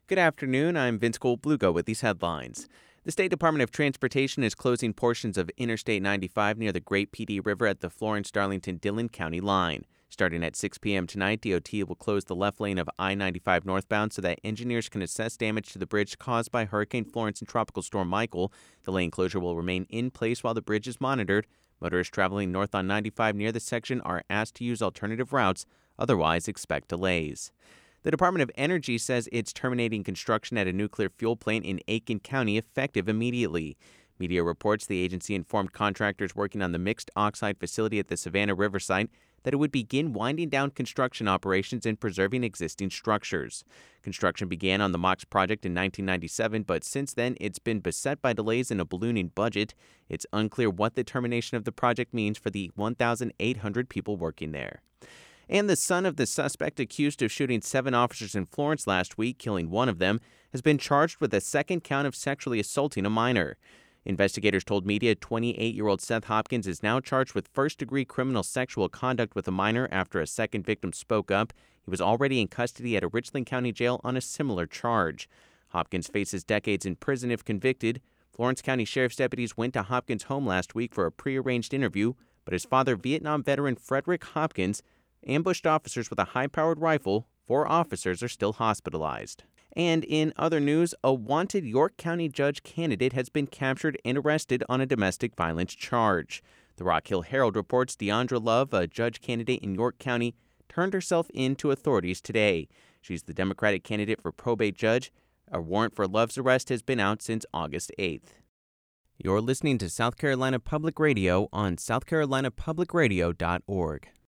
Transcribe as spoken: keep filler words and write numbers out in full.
Good afternoon. I'm Vince Goldblugo with these headlines. The State Department of Transportation is closing portions of Interstate ninety-five near the Great Pee Dee River at the Florence-Darlington-Dillon County line. Starting at six p.m. tonight, D O T will close the left lane of I ninety-five northbound so that engineers can assess damage to the bridge caused by Hurricane Florence and Tropical Storm Michael. The lane closure will remain in place while the bridge is monitored. Motorists traveling north on ninety-five near the section are asked to use alternative routes, otherwise expect delays. The Department of Energy says it's terminating construction at a nuclear fuel plant in Aiken County effective immediately. Media reports the agency informed contractors working on the mixed oxide facility at the Savannah River site that it would begin winding down construction operations and preserving existing structures. Construction began on the MOX project in nineteen ninety-seven, but since then it's been beset by delays and a ballooning budget. It's unclear what the termination of the project means for the one thousand eight hundred people working there. And the son of the suspect accused of shooting seven officers in Florence last week, killing one of them, has been charged with a second count of sexually assaulting a minor. Investigators told media twenty-eight-year-old Seth Hopkins is now charged with first-degree criminal sexual conduct with a minor after a second victim spoke up. He was already in custody at a Richland County jail on a similar charge. Hopkins faces decades in prison if convicted. Florence County Sheriff's deputies went to Hopkins' home last week for a prearranged interview, but his father, Vietnam veteran Frederick Hopkins, ambushed officers with a high-powered rifle. Four officers are still hospitalized. And in other news, a wanted York County judge candidate has been captured and arrested on a domestic violence charge. The Rock Hill Herald reports Deandra Love, a judge candidate in York County, turned herself in to authorities today. She's the Democratic candidate for probate judge. A warrant for Love's arrest has been out since August eighth. You're listening to South Carolina Public Radio on south carolina public radio dot org.